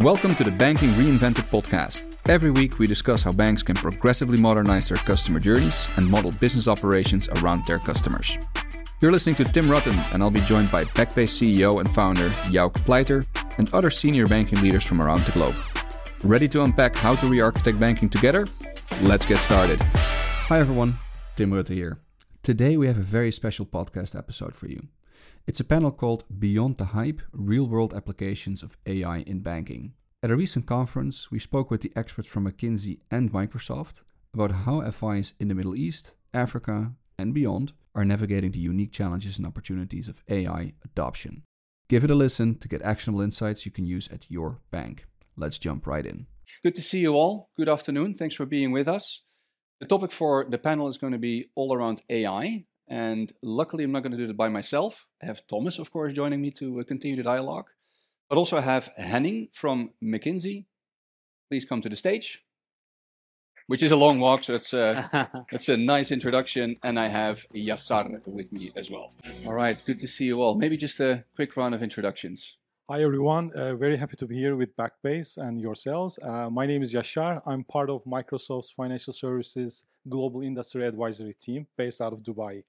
Welcome to the Banking Reinvented podcast. Every week we discuss how banks can progressively modernize their customer journeys and model business operations around their customers. You're listening to Tim Rutten, and I'll be joined by Backbase CEO and founder Jouk Pleiter and other senior banking leaders from around the globe. Ready to unpack how to re-architect banking together? Let's get started. Hi everyone, Tim Rutten here. Today we have a very special podcast episode for you. It's a panel called Beyond the Hype, Real-World Applications of AI in Banking. At a recent conference, we spoke with the experts from McKinsey and Microsoft about how FIs in the Middle East, Africa, and beyond are navigating the unique challenges and opportunities of AI adoption. Give it a listen to get actionable insights you can use at your bank. Let's jump right in. Good to see you all. Good afternoon. Thanks for being with us. The topic for the panel is going to be all around AI. And luckily, I'm not going to do it by myself. I have Thomas, of course, joining me to continue the dialogue. But also I have Henning from McKinsey. Please come to the stage. Which is a long walk, so that's a nice introduction. And I have Yassar with me as well. All right, good to see you all. Maybe just a quick round of introductions. Hi everyone, very happy to be here with Backbase and yourselves. My name is Yashar. I'm part of Microsoft's Financial Services Global Industry Advisory Team based out of Dubai.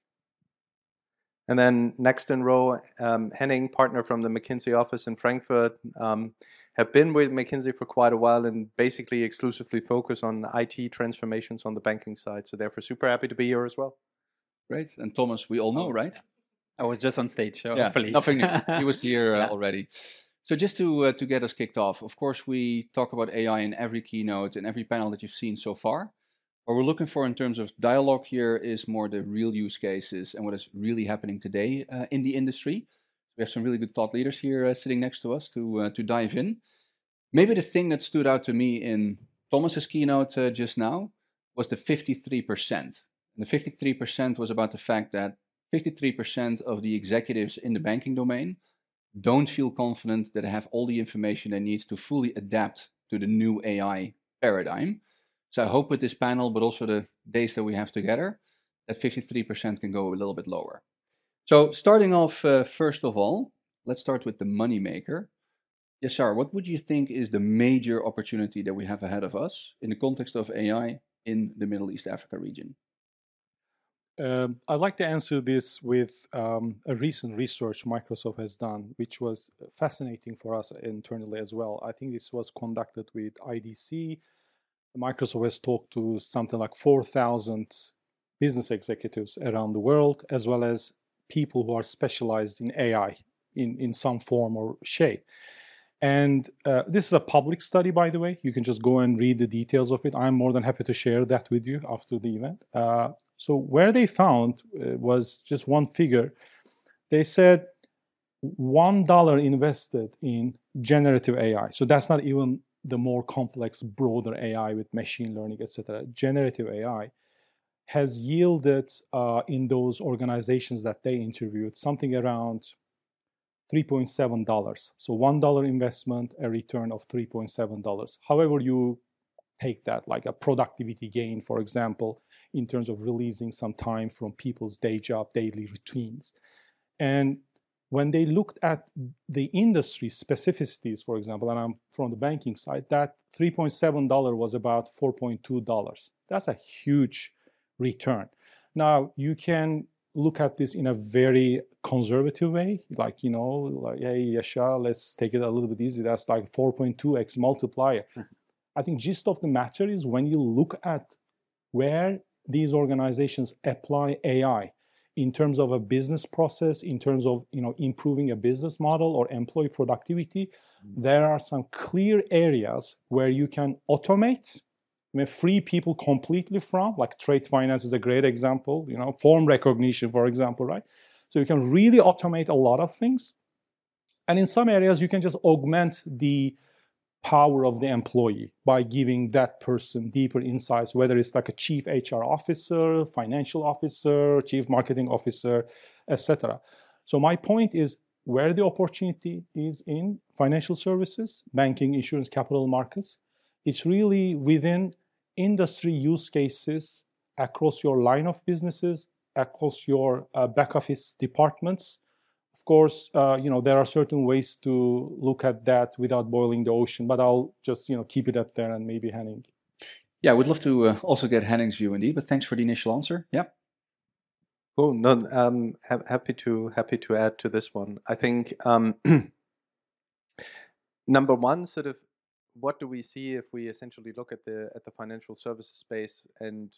And then next in row, Henning, partner from the McKinsey office in Frankfurt, have been with McKinsey for quite a while and basically exclusively focus on IT transformations on the banking side. So therefore super happy to be here as well. Great. And Thomas, we all know, right? I was just on stage, so yeah, hopefully. Nothing new. He was here already. So just to get us kicked off, of course, we talk about AI in every keynote and every panel that you've seen so far. What we're looking for in terms of dialogue here is more the real use cases and what is really happening today in the industry. We have some really good thought leaders here sitting next to us to dive in. Maybe the thing that stood out to me in Thomas's keynote just now was the 53%. And the 53% was about the fact that 53% of the executives in the banking domain don't feel confident that they have all the information they need to fully adapt to the new AI paradigm. So I hope with this panel, but also the days that we have together, that 53% can go a little bit lower. So starting off, first of all, let's start with the moneymaker. Yassar, what would you think is the major opportunity that we have ahead of us in the context of AI in the Middle East Africa region? I'd like to answer this with a recent research Microsoft has done, which was fascinating for us internally as well. I think this was conducted with IDC. Microsoft has talked to something like 4,000 business executives around the world, as well as people who are specialized in AI in some form or shape. And this is a public study, by the way. You can just go and read the details of it. I'm more than happy to share that with you after the event. So where they found was just one figure. They said $1 invested in generative AI. So that's not even the more complex, broader AI with machine learning, etc. Generative AI has yielded in those organizations that they interviewed something around $3.7. So $1 investment, a return of $3.7. However you take that, like a productivity gain, for example, in terms of releasing some time from people's day job, daily routines. And when they looked at the industry specificities, for example, and I'm from the banking side, that $3.7 was about $4.2. That's a huge return. Now, you can look at this in a very conservative way, like, hey, Yashar, let's take it a little bit easy. That's like 4.2x multiplier. I think gist of the matter is when you look at where these organizations apply AI in terms of a business process, in terms of improving a business model or employee productivity, there are some clear areas where you can automate, free people completely from, like trade finance is a great example, form recognition, for example, right? So you can really automate a lot of things. And in some areas, you can just augment the power of the employee by giving that person deeper insights, whether it's like a chief HR officer, financial officer, chief marketing officer, etc. So my point is where the opportunity is in financial services, banking, insurance, capital markets, it's really within industry use cases across your line of businesses, across your back office departments. Of course, there are certain ways to look at that without boiling the ocean, but I'll just, keep it at there, and maybe Henning. Yeah, I would love to also get Henning's view indeed, but thanks for the initial answer. Yeah. Cool. No, happy to add to this one. I think number one, sort of, what do we see if we essentially look at the financial services space and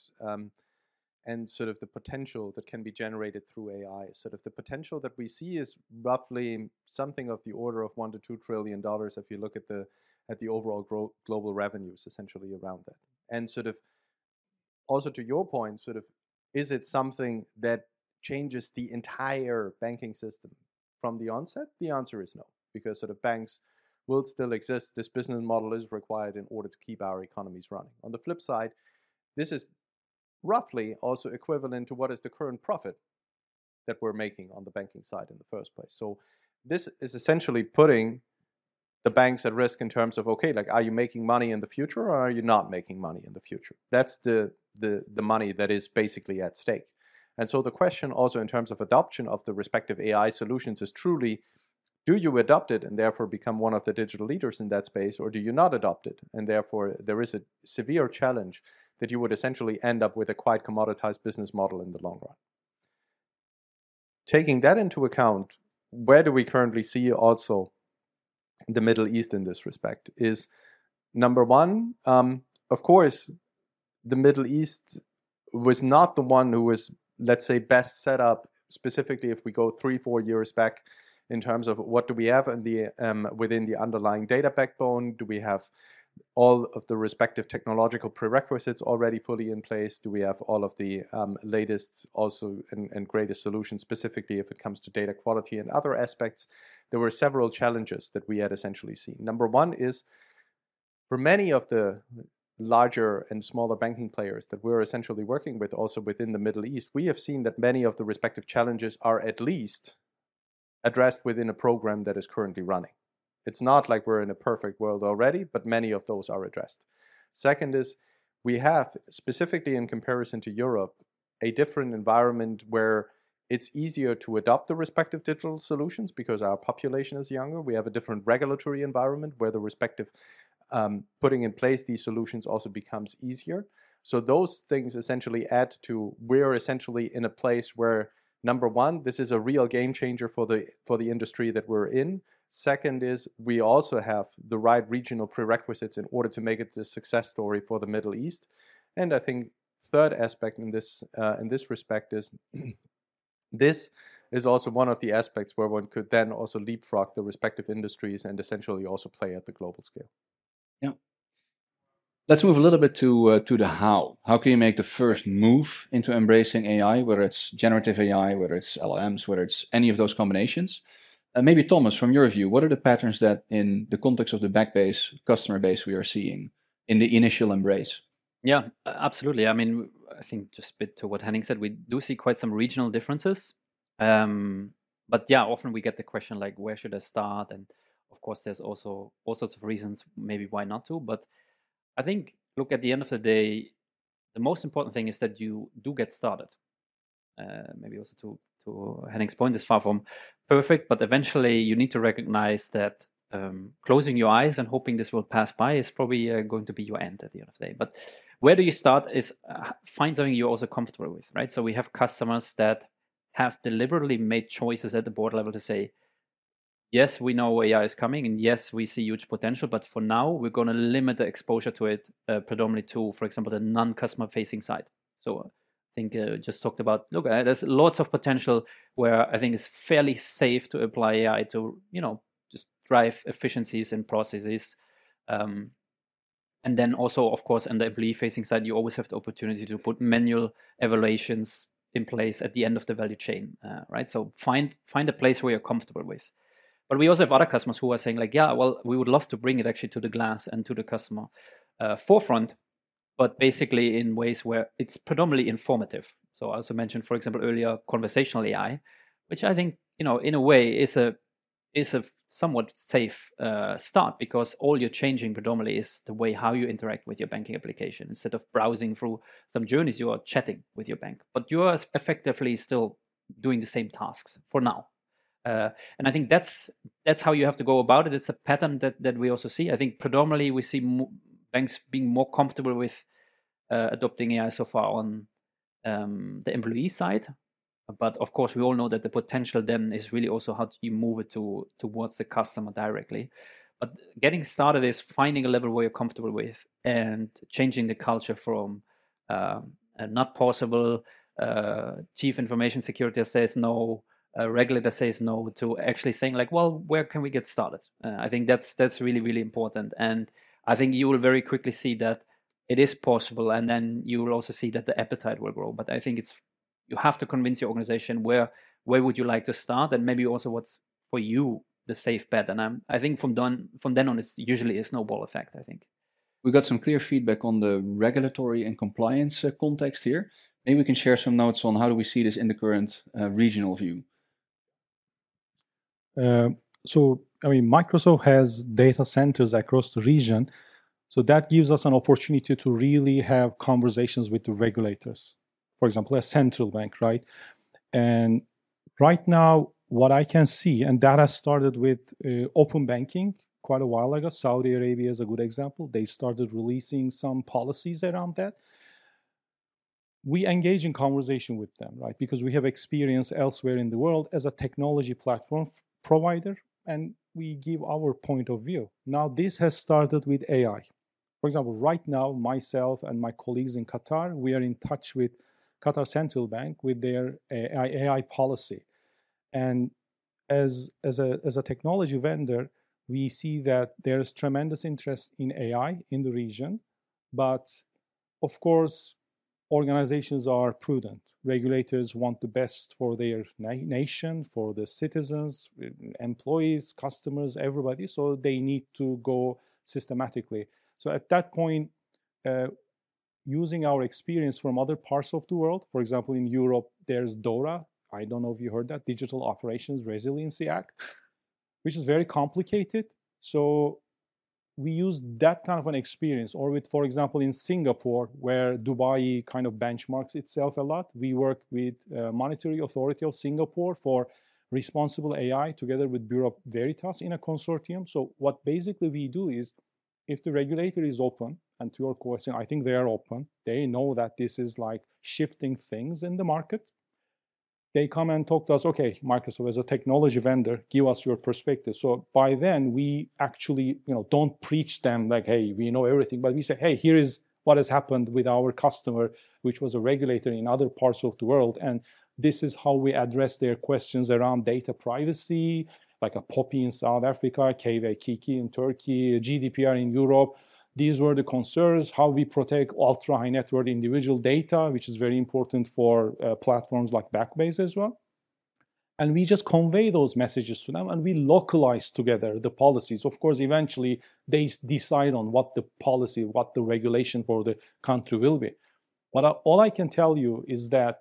sort of the potential that can be generated through AI. Sort of the potential that we see is roughly something of the order of $1 to $2 trillion if you look at the overall global revenues essentially around that. And sort of also to your point, sort of, is it something that changes the entire banking system from the onset? The answer is no, because sort of banks will still exist. This business model is required in order to keep our economies running. On the flip side, this is roughly also equivalent to what is the current profit that we're making on the banking side in the first place. So this is essentially putting the banks at risk in terms of, okay, like, are you making money in the future or are you not making money in the future? That's the money that is basically at stake. And so the question also in terms of adoption of the respective AI solutions is truly, do you adopt it and therefore become one of the digital leaders in that space, or do you not adopt it? And therefore there is a severe challenge that you would essentially end up with a quite commoditized business model in the long run. Taking that into account, where do we currently see also the Middle East in this respect is, number one, of course, the Middle East was not the one who was, let's say, best set up, specifically if we go 3-4 years back, in terms of what do we have in the within the underlying data backbone? Do we have all of the respective technological prerequisites already fully in place? Do we have all of the latest also and greatest solutions, specifically if it comes to data quality and other aspects? There were several challenges that we had essentially seen. Number one is, for many of the larger and smaller banking players that we're essentially working with also within the Middle East, we have seen that many of the respective challenges are at least addressed within a program that is currently running. It's not like we're in a perfect world already, but many of those are addressed. Second is, we have, specifically in comparison to Europe, a different environment where it's easier to adopt the respective digital solutions because our population is younger. We have a different regulatory environment where the respective putting in place these solutions also becomes easier. So those things essentially add to, we're essentially in a place where, number one, this is a real game changer for the industry that we're in. Second is, we also have the right regional prerequisites in order to make it a success story for the Middle East. And I think third aspect in this respect is this is also one of the aspects where one could then also leapfrog the respective industries and essentially also play at the global scale. Yeah. Let's move a little bit to the how. How can you make the first move into embracing AI, whether it's generative AI, whether it's LLMs, whether it's any of those combinations? Maybe Thomas, from your view, what are the patterns that in the context of the Backbase customer base we are seeing in the initial embrace? Yeah, absolutely. I mean, I think just a bit to what Henning said, we do see quite some regional differences. But yeah, often we get the question like, where should I start? And of course, there's also all sorts of reasons maybe why not to. But I think, look, at the end of the day, the most important thing is that you do get started. Maybe also to Henning's point, is far from perfect, but eventually you need to recognize that closing your eyes and hoping this will pass by is probably going to be your end at the end of the day. But where do you start is find something you're also comfortable with, right? So we have customers that have deliberately made choices at the board level to say, yes, we know AI is coming, and yes, we see huge potential, but for now, we're going to limit the exposure to it predominantly to, for example, the non-customer facing side. So I think just talked about, look, there's lots of potential where I think it's fairly safe to apply AI to, just drive efficiencies in processes. And then also, of course, on the employee facing side, you always have the opportunity to put manual evaluations in place at the end of the value chain, right? So find a place where you're comfortable with. But we also have other customers who are saying like, yeah, well, we would love to bring it actually to the glass and to the customer forefront, but basically in ways where it's predominantly informative. So I also mentioned, for example, earlier, conversational AI, which I think, in a way is a somewhat safe start, because all you're changing predominantly is the way how you interact with your banking application. Instead of browsing through some journeys, you are chatting with your bank, but you are effectively still doing the same tasks for now. And I think that's how you have to go about it. It's a pattern that we also see. I think predominantly we see banks being more comfortable with adopting AI so far on the employee side. But of course, we all know that the potential then is really also how you move it towards the customer directly. But getting started is finding a level where you're comfortable with and changing the culture from not possible, chief information security says no, a regulator says no, to actually saying like, well, where can we get started? I think that's really, really important. And I think you will very quickly see that it is possible. And then you will also see that the appetite will grow. But I think you have to convince your organization where would you like to start, and maybe also what's for you the safe bet. And I think from then on, it's usually a snowball effect, I think. We got some clear feedback on the regulatory and compliance context here. Maybe we can share some notes on how do we see this in the current regional view. So, I mean, Microsoft has data centers across the region. So that gives us an opportunity to really have conversations with the regulators. For example, a central bank, right? And right now, what I can see, and that has started with open banking quite a while ago. Saudi Arabia is a good example. They started releasing some policies around that. We engage in conversation with them, right? Because we have experience elsewhere in the world as a technology platform provider, and we give our point of view. Now, this has started with AI. For example, right now, myself and my colleagues in Qatar, we are in touch with Qatar Central Bank with their AI policy. And as a technology vendor, we see that there's tremendous interest in AI in the region. But of course, organizations are prudent. Regulators want the best for their nation, for the citizens, employees, customers, everybody. So they need to go systematically. So at that point, using our experience from other parts of the world, for example, in Europe, there's DORA. I don't know if you heard that, Digital Operations Resiliency Act, which is very complicated. So we use that kind of an experience. Or with, for example, in Singapore, where Dubai kind of benchmarks itself a lot, we work with Monetary Authority of Singapore for responsible AI together with Bureau Veritas in a consortium. So what basically we do is, if the regulator is open, and to your question, I think they are open, they know that this is like shifting things in the market, they come and talk to us, okay, Microsoft as a technology vendor, give us your perspective. So by then we actually, don't preach them like, hey, we know everything, but we say, hey, here is what has happened with our customer, which was a regulator in other parts of the world. And this is how we address their questions around data privacy, like a POPI in South Africa, KVKK in Turkey, GDPR in Europe. These were the concerns, how we protect ultra-high net worth individual data, which is very important for platforms like Backbase as well. And we just convey those messages to them, and we localize together the policies. Of course, eventually, they decide on what the policy, what the regulation for the country will be. But all I can tell you is that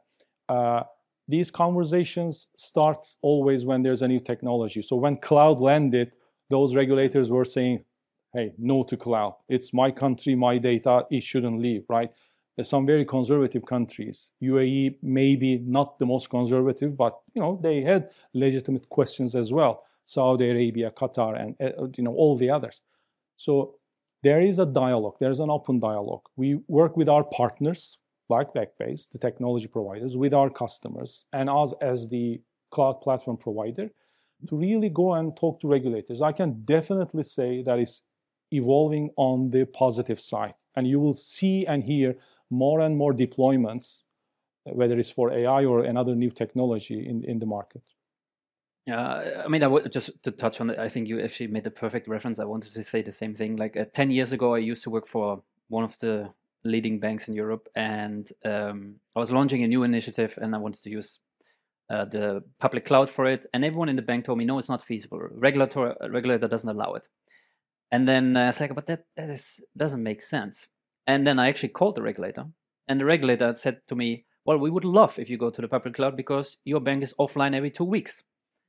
these conversations start always when there's a new technology. So when cloud landed, those regulators were saying, hey, no to cloud. It's my country, my data, it shouldn't leave, right? There's some very conservative countries. UAE maybe not the most conservative, but they had legitimate questions as well. Saudi Arabia, Qatar, and all the others. So there is a dialogue. There's an open dialogue. We work with our partners, like Backbase, the technology providers, with our customers, and us as the cloud platform provider, to really go and talk to regulators. I can definitely say that it's evolving on the positive side. And you will see and hear more and more deployments, whether it's for AI or another new technology in the market. Yeah, I mean, just to touch on it, I think you actually made the perfect reference. I wanted to say the same thing. Like 10 years ago, I used to work for one of the leading banks in Europe, and I was launching a new initiative, and I wanted to use the public cloud for it. And everyone in the bank told me, no, it's not feasible. Regulator doesn't allow it. And then I was like, but that doesn't make sense. And then I actually called the regulator, and the regulator said to me, well, we would love if you go to the public cloud because your bank is offline every 2 weeks.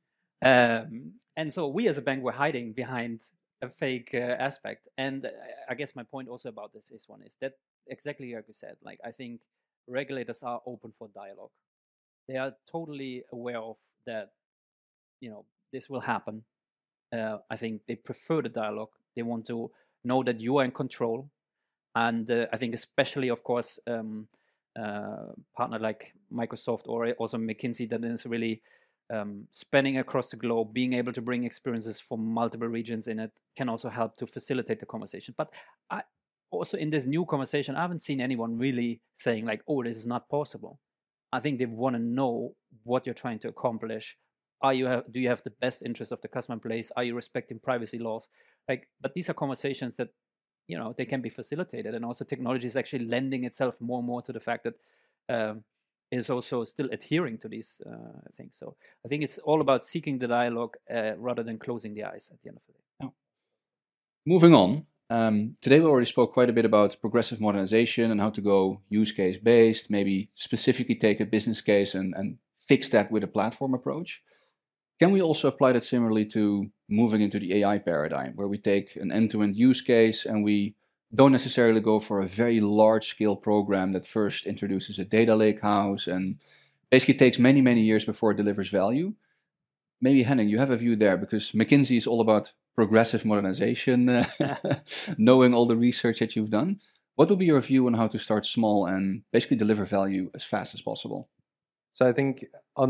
And so we as a bank were hiding behind a fake aspect. And I guess my point also about this is that exactly like you said, like I think regulators are open for dialogue. They are totally aware of that this will happen. I think they prefer the dialogue. They want to know that you are in control. And I think especially, of course, partner like Microsoft or also McKinsey that is really spanning across the globe, being able to bring experiences from multiple regions in it can also help to facilitate the conversation. But also in this new conversation, I haven't seen anyone really saying like, oh, this is not possible. I think they want to know what you're trying to accomplish. Do you have the best interest of the customer in place? Are you respecting privacy laws? But these are conversations that they can be facilitated, and also technology is actually lending itself more and more to the fact that is also still adhering to these things. So I think it's all about seeking the dialogue rather than closing the eyes at the end of the day. Yeah. Moving on, today we already spoke quite a bit about progressive modernization and how to go use case based, maybe specifically take a business case and fix that with a platform approach. Can we also apply that similarly to moving into the AI paradigm, where we take an end-to-end use case and we don't necessarily go for a very large-scale program that first introduces a data lake house and basically takes many, many years before it delivers value? Maybe, Henning, you have a view there, because McKinsey is all about progressive modernization, knowing all the research that you've done. What would be your view on how to start small and basically deliver value as fast as possible? So I think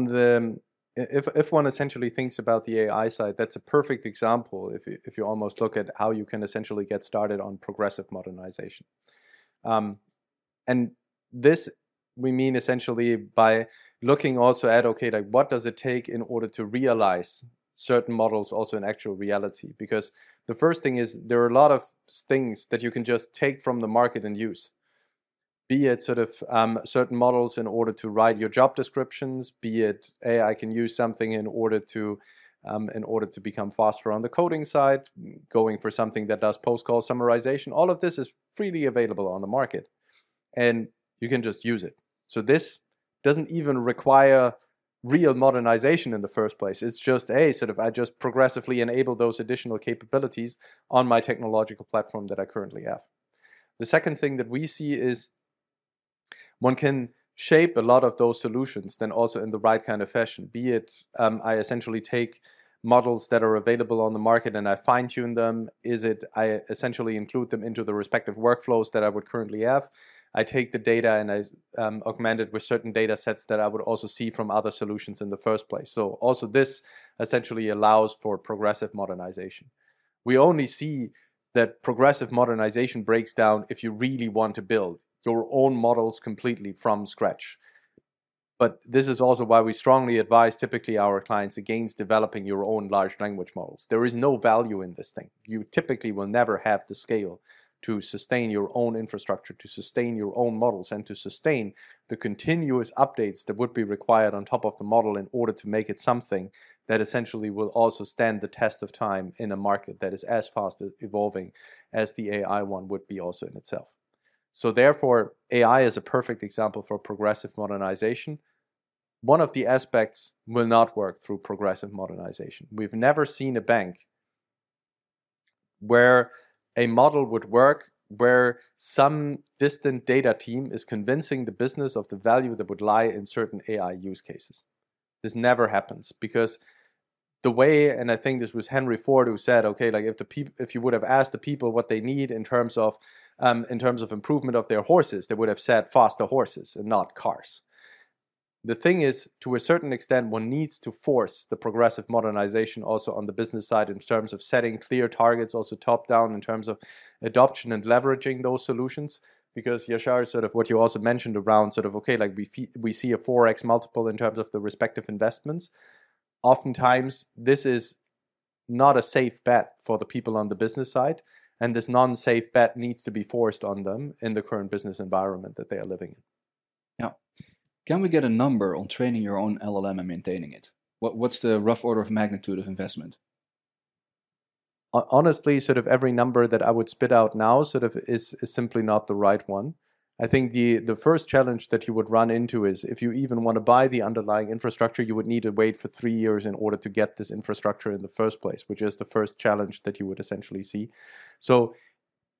if one essentially thinks about the AI side, that's a perfect example if you almost look at how you can essentially get started on progressive modernization. And this we mean essentially by looking also at, okay, like what does it take in order to realize certain models also in actual reality? Because the first thing is there are a lot of things that you can just take from the market and use. Be it sort of certain models in order to write your job descriptions, be it, hey, I can use something in order to become faster on the coding side, going for something that does post-call summarization. All of this is freely available on the market, and you can just use it. So this doesn't even require real modernization in the first place. It's just, hey, sort of I just progressively enable those additional capabilities on my technological platform that I currently have. The second thing that we see is one can shape a lot of those solutions then also in the right kind of fashion. Be it I essentially take models that are available on the market and I fine-tune them. Is it I essentially include them into the respective workflows that I would currently have. I take the data and I augment it with certain data sets that I would also see from other solutions in the first place. So also this essentially allows for progressive modernization. We only see that progressive modernization breaks down if you really want to build your own models completely from scratch. But this is also why we strongly advise typically our clients against developing your own large language models. There is no value in this thing. You typically will never have the scale to sustain your own infrastructure, to sustain your own models, and to sustain the continuous updates that would be required on top of the model in order to make it something that essentially will also stand the test of time in a market that is as fast evolving as the AI one would be also in itself. So therefore, AI is a perfect example for progressive modernization. One of the aspects will not work through progressive modernization. We've never seen a bank where a model would work where some distant data team is convincing the business of the value that would lie in certain AI use cases. This never happens because the way, and I think this was Henry Ford who said, okay, like if you would have asked the people what they need in terms of improvement of their horses, they would have said faster horses and not cars. The thing is, to a certain extent, one needs to force the progressive modernization also on the business side in terms of setting clear targets, also top down in terms of adoption and leveraging those solutions. Because Yashar, sort of what you also mentioned around sort of, okay, like we see a 4x multiple in terms of the respective investments. Oftentimes, this is not a safe bet for the people on the business side. And this non-safe bet needs to be forced on them in the current business environment that they are living in. Yeah. Can we get a number on training your own LLM and maintaining it? What's the rough order of magnitude of investment? Honestly, sort of every number that I would spit out now sort of is simply not the right one. I think the first challenge that you would run into is if you even want to buy the underlying infrastructure, you would need to wait for 3 years in order to get this infrastructure in the first place, which is the first challenge that you would essentially see. So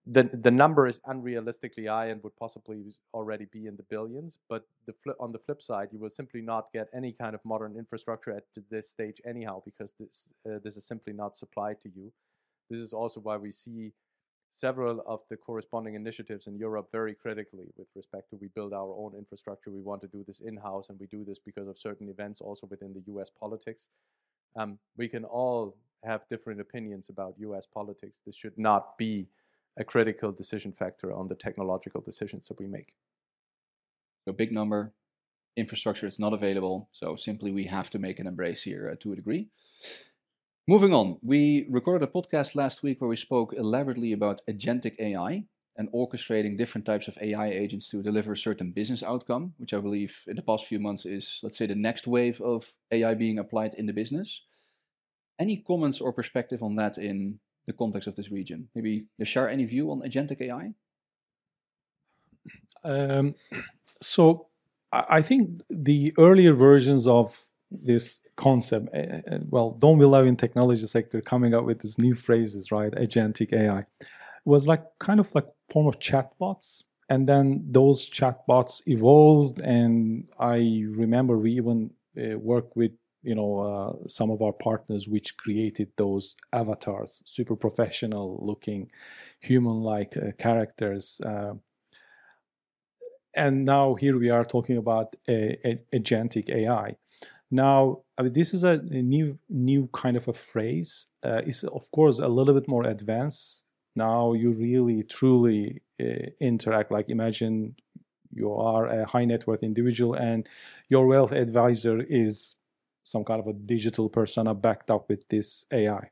the number is unrealistically high and would possibly already be in the billions. But on the flip side, you will simply not get any kind of modern infrastructure at this stage anyhow, because this is simply not supplied to you. This is also why we see several of the corresponding initiatives in Europe very critically with respect to we build our own infrastructure. We want to do this in-house, and we do this because of certain events also within the US politics. We can all have different opinions about US politics. This should not be a critical decision factor on the technological decisions that we make. So big number, infrastructure is not available. So simply we have to make an embrace here to a degree. Moving on, we recorded a podcast last week where we spoke elaborately about agentic AI and orchestrating different types of AI agents to deliver a certain business outcome, which I believe in the past few months is, let's say, the next wave of AI being applied in the business. Any comments or perspective on that in the context of this region? Maybe Yashar, any view on agentic AI? So I think the earlier versions of this concept, don't we love in technology sector coming up with these new phrases, right? Agentic AI was like kind of like form of chatbots, and then those chatbots evolved. And I remember we even worked with some of our partners which created those avatars, super professional looking, human-like characters. And now here we are talking about agentic AI. Now, I mean, this is a new kind of a phrase. It's of course a little bit more advanced. Now you really truly interact. Like imagine you are a high net worth individual and your wealth advisor is some kind of a digital persona backed up with this AI.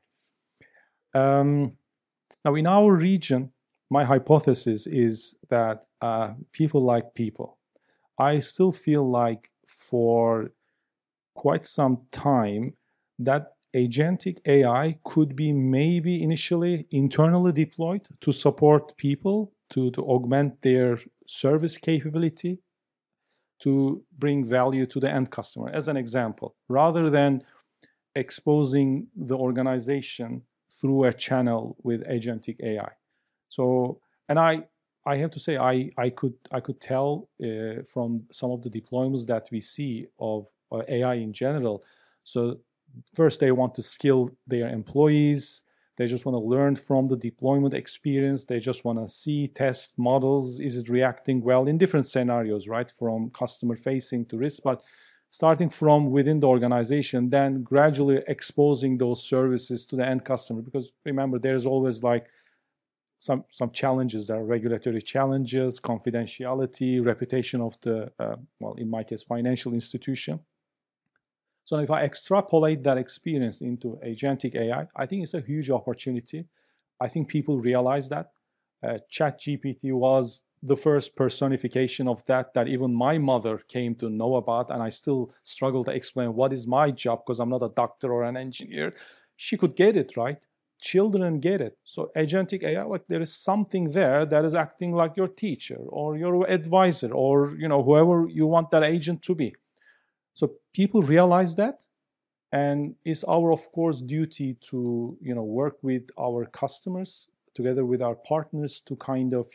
Now in our region, my hypothesis is that people like people. I still feel like for quite some time that agentic AI could be maybe initially internally deployed to support people, to augment their service capability, to bring value to the end customer, as an example, rather than exposing the organization through a channel with agentic AI. So, and I have to say, I could tell from some of the deployments that we see of AI in general. So first they want to skill their employees. They just want to learn from the deployment experience. They just want to see, test models. Is it reacting well in different scenarios, right? From customer facing to risk, but starting from within the organization, then gradually exposing those services to the end customer. Because remember, there's always like some challenges. There are regulatory challenges, confidentiality, reputation of the, in my case, financial institution. So if I extrapolate that experience into agentic AI, I think it's a huge opportunity. I think people realize that. ChatGPT was the first personification of that even my mother came to know about, and I still struggle to explain what is my job because I'm not a doctor or an engineer. She could get it, right? Children get it. So agentic AI, like there is something there that is acting like your teacher or your advisor or whoever you want that agent to be. So people realize that, and it's our, of course, duty to work with our customers together with our partners to kind of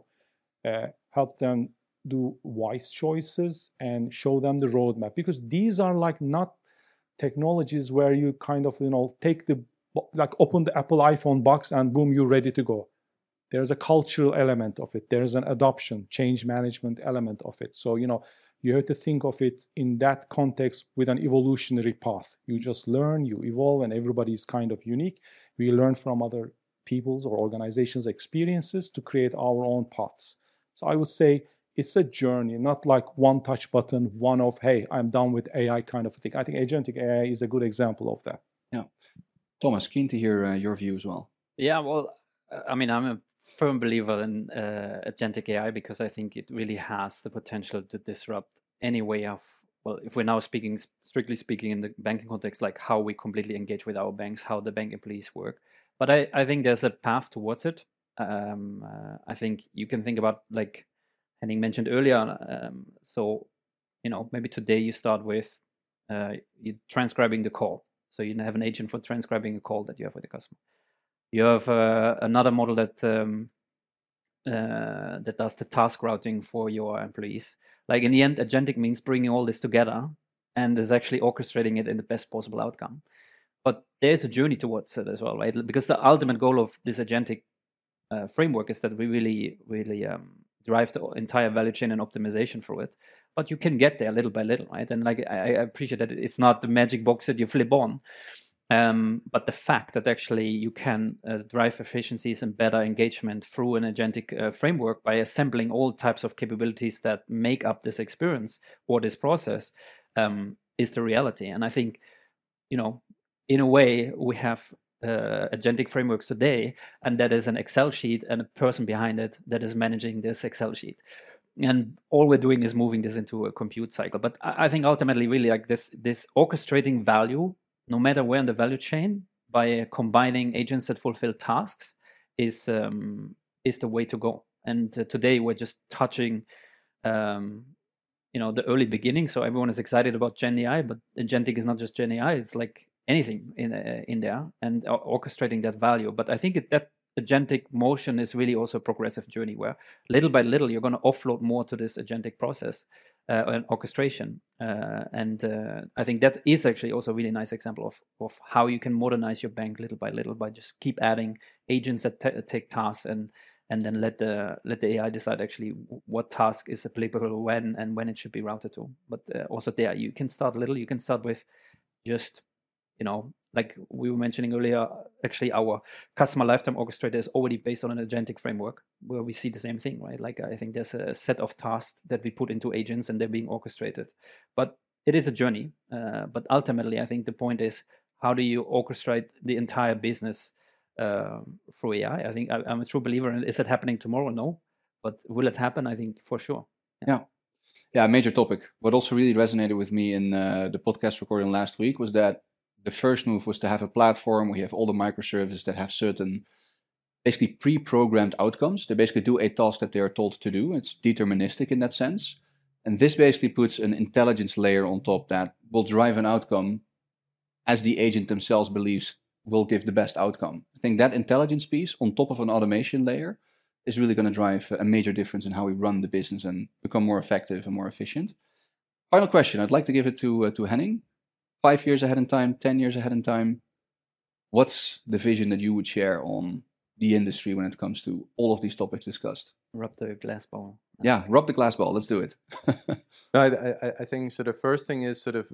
help them do wise choices and show them the roadmap, because these are like not technologies where you kind of take the open the Apple iPhone box and boom, you're ready to go. There's a cultural element of it. There's an adoption, change management element of it. So you have to think of it in that context with an evolutionary path. You just learn, you evolve, and everybody is kind of unique. We learn from other people's or organizations' experiences to create our own paths. So I would say it's a journey, not like one touch button, hey, I'm done with AI kind of a thing. I think agentic AI is a good example of that. Yeah. Thomas, keen to hear your view as well. Yeah, well, I mean, I'm a firm believer in agentic AI because I think it really has the potential to disrupt any way of, if we're now strictly speaking in the banking context, like how we completely engage with our banks, how the bank employees work. But I think there's a path towards it. I think you can think about, like Henning mentioned earlier, so, maybe today you start with you transcribing the call. So you have an agent for transcribing a call that you have with the customer. You have another model that that does the task routing for your employees. Like in the end, agentic means bringing all this together and is actually orchestrating it in the best possible outcome. But there's a journey towards it as well, right? Because the ultimate goal of this agentic framework is that we really drive the entire value chain and optimization through it. But you can get there little by little, right? And like I appreciate that it's not the magic box that you flip on. But the fact that actually you can drive efficiencies and better engagement through an agentic framework by assembling all types of capabilities that make up this experience or this process is the reality. And I think, in a way, we have agentic frameworks today, and that is an Excel sheet and a person behind it that is managing this Excel sheet. And all we're doing is moving this into a compute cycle. But I think ultimately, really, like this orchestrating value, no matter where in the value chain, by combining agents that fulfill tasks, is the way to go. And today we're just touching, the early beginning. So everyone is excited about Gen AI, but agentic is not just Gen AI. It's like anything in there and orchestrating that value. But I think that agentic motion is really also a progressive journey where little by little you're going to offload more to this agentic process and orchestration. And I think that is actually also a really nice example of how you can modernize your bank little by little by just keep adding agents that take tasks and then let the AI decide actually what task is applicable when and when it should be routed to. But also there you can start little. You can start with just like we were mentioning earlier, actually our customer lifetime orchestrator is already based on an agentic framework where we see the same thing, right? Like I think there's a set of tasks that we put into agents and they're being orchestrated. But it is a journey. But ultimately, I think the point is, how do you orchestrate the entire business through AI? I think I'm a true believer. And is it happening tomorrow? No. But will it happen? I think for sure. Yeah, major topic. What also really resonated with me in the podcast recording last week was that the first move was to have a platform where you have all the microservices that have certain basically pre-programmed outcomes. They basically do a task that they are told to do. It's deterministic in that sense. And this basically puts an intelligence layer on top that will drive an outcome as the agent themselves believes will give the best outcome. I think that intelligence piece on top of an automation layer is really going to drive a major difference in how we run the business and become more effective and more efficient. Final question. I'd like to give it to Henning. 5 years ahead in time, 10 years ahead in time, what's the vision that you would share on the industry when it comes to all of these topics discussed? Rub the glass ball. Yeah, rub the glass ball. Let's do it. No, I think sort of first thing is sort of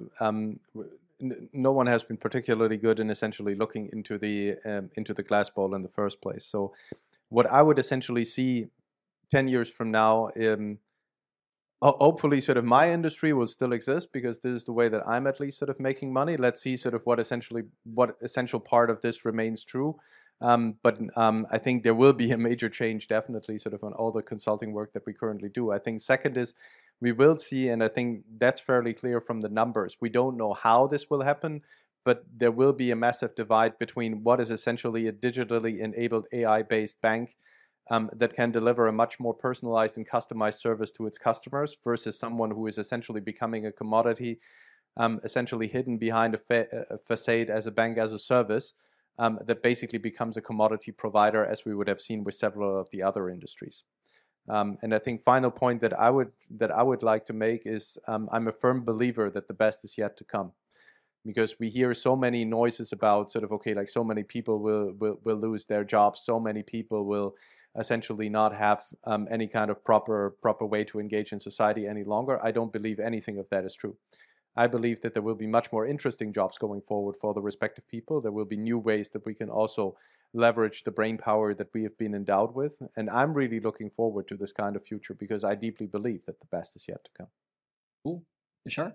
no one has been particularly good in essentially looking into the glass ball in the first place. So what I would essentially see 10 years from now, hopefully sort of my industry will still exist because this is the way that I'm at least sort of making money. Let's see sort of what essential part of this remains true. But I think there will be a major change definitely sort of on all the consulting work that we currently do. I think second is we will see, and I think that's fairly clear from the numbers. We don't know how this will happen, but there will be a massive divide between what is essentially a digitally enabled AI-based bank that can deliver a much more personalized and customized service to its customers versus someone who is essentially becoming a commodity, essentially hidden behind a facade as a bank as a service that basically becomes a commodity provider, as we would have seen with several of the other industries. And I think final point that I would like to make is I'm a firm believer that the best is yet to come. Because we hear so many noises about sort of, okay, like so many people will lose their jobs, so many people will essentially not have any kind of proper way to engage in society any longer. I don't believe anything of that is true. I believe that there will be much more interesting jobs going forward for the respective people. There will be new ways that we can also leverage the brain power that we have been endowed with. And I'm really looking forward to this kind of future because I deeply believe that the best is yet to come. Cool. Yashar?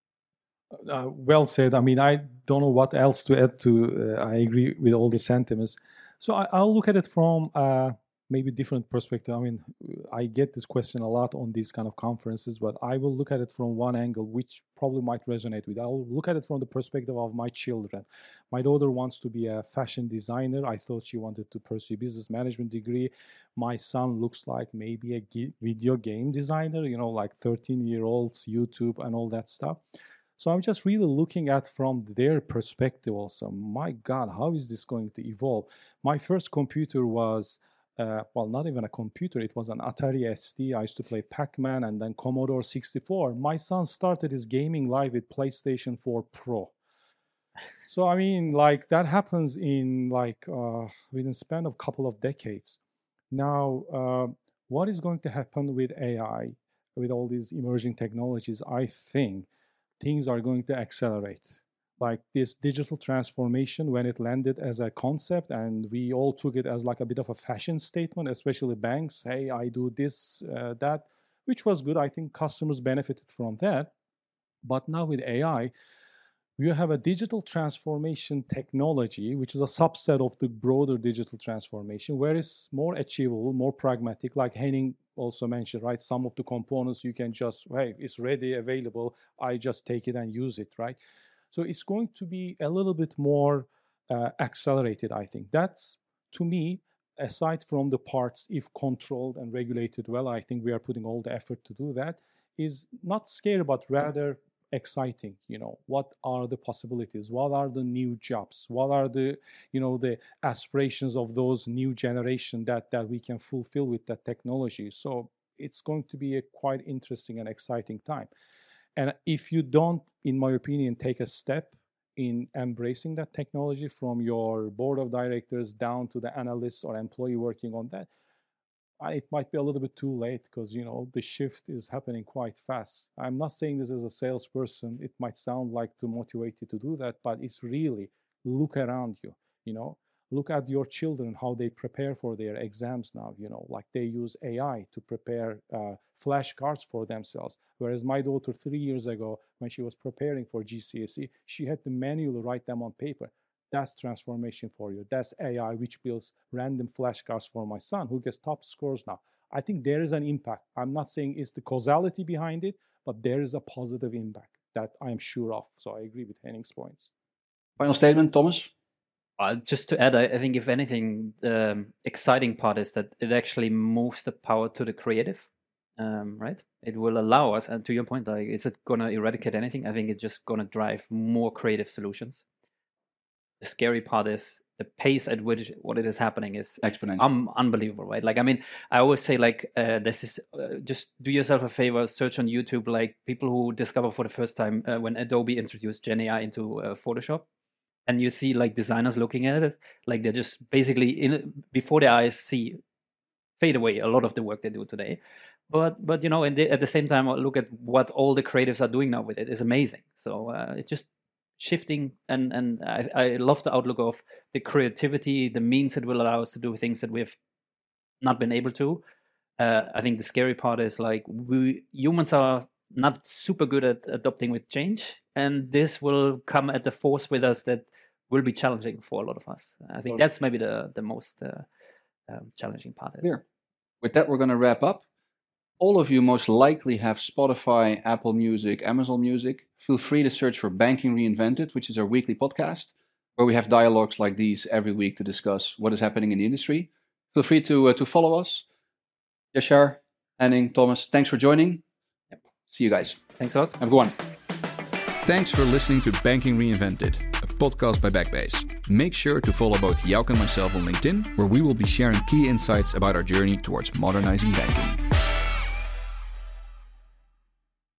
Well said. I mean, I don't know what else to add to. I agree with all the sentiments. So I'll look at it from maybe different perspective. I mean, I get this question a lot on these kind of conferences, but I will look at it from one angle, which probably might resonate with. I'll look at it from the perspective of my children. My daughter wants to be a fashion designer. I thought she wanted to pursue business management degree. My son looks like maybe a video game designer, like 13-year-old YouTube and all that stuff. So I'm just really looking at from their perspective also. My God, how is this going to evolve? My first computer was well, not even a computer. It was an Atari ST. I used to play Pac-Man and then Commodore 64. My son started his gaming life with PlayStation 4 Pro. So, I mean, like that happens in like within the span of a couple of decades. Now, what is going to happen with AI, with all these emerging technologies? I think things are going to accelerate. Like this digital transformation, when it landed as a concept and we all took it as like a bit of a fashion statement, especially banks, hey, I do this, that, which was good. I think customers benefited from that. But now with AI, you have a digital transformation technology, which is a subset of the broader digital transformation, where it's more achievable, more pragmatic, like Henning also mentioned, right? Some of the components you can just, hey, it's ready, available, I just take it and use it, right? So it's going to be a little bit more accelerated, I think. That's, to me, aside from the parts, if controlled and regulated well, I think we are putting all the effort to do that, is not scary, but rather exciting. You know, what are the possibilities? What are the new jobs? What are the, you know, the aspirations of those new generation that we can fulfill with that technology? So it's going to be a quite interesting and exciting time. And if you don't, in my opinion, take a step in embracing that technology from your board of directors down to the analysts or employee working on that, it might be a little bit too late, because, you know, the shift is happening quite fast. I'm not saying this as a salesperson. It might sound like to motivate you to do that, but it's really look around you, you know. Look at your children, how they prepare for their exams now, you know, like they use AI to prepare flashcards for themselves. Whereas my daughter 3 years ago, when she was preparing for GCSE, she had to manually write them on paper. That's transformation for you. That's AI, which builds random flashcards for my son, who gets top scores now. I think there is an impact. I'm not saying it's the causality behind it, but there is a positive impact that I'm sure of. So I agree with Henning's points. Final statement, Thomas? Just to add, I think if anything, the exciting part is that it actually moves the power to the creative, right? It will allow us, and to your point, like, is it going to eradicate anything? I think it's just going to drive more creative solutions. The scary part is the pace at which what it is happening is exponential, unbelievable, right? Like, I mean, I always say, like, this is just do yourself a favor, search on YouTube, like people who discover for the first time when Adobe introduced Gen AI into Photoshop. And you see like designers looking at it, like they're just basically before their eyes fade away a lot of the work they do today. But you know, and at the same time, look at what all the creatives are doing now with it is amazing. So it's just shifting, and I love the outlook of the creativity, the means it will allow us to do things that we have not been able to. I think the scary part is like we humans are not super good at adopting with change, and this will come at the force with us that will be challenging for a lot of us. I think that's maybe the most challenging part. Clear. With that, we're going to wrap up. All of you most likely have Spotify, Apple Music, Amazon Music. Feel free to search for Banking Reinvented, which is our weekly podcast, where we have dialogues like these every week to discuss what is happening in the industry. Feel free to follow us. Yashar, Henning, Thomas, thanks for joining. Yep. See you guys. Thanks a lot. Have a good one. Thanks for listening to Banking Reinvented, a podcast by Backbase. Make sure to follow both Jouk and myself on LinkedIn, where we will be sharing key insights about our journey towards modernizing banking.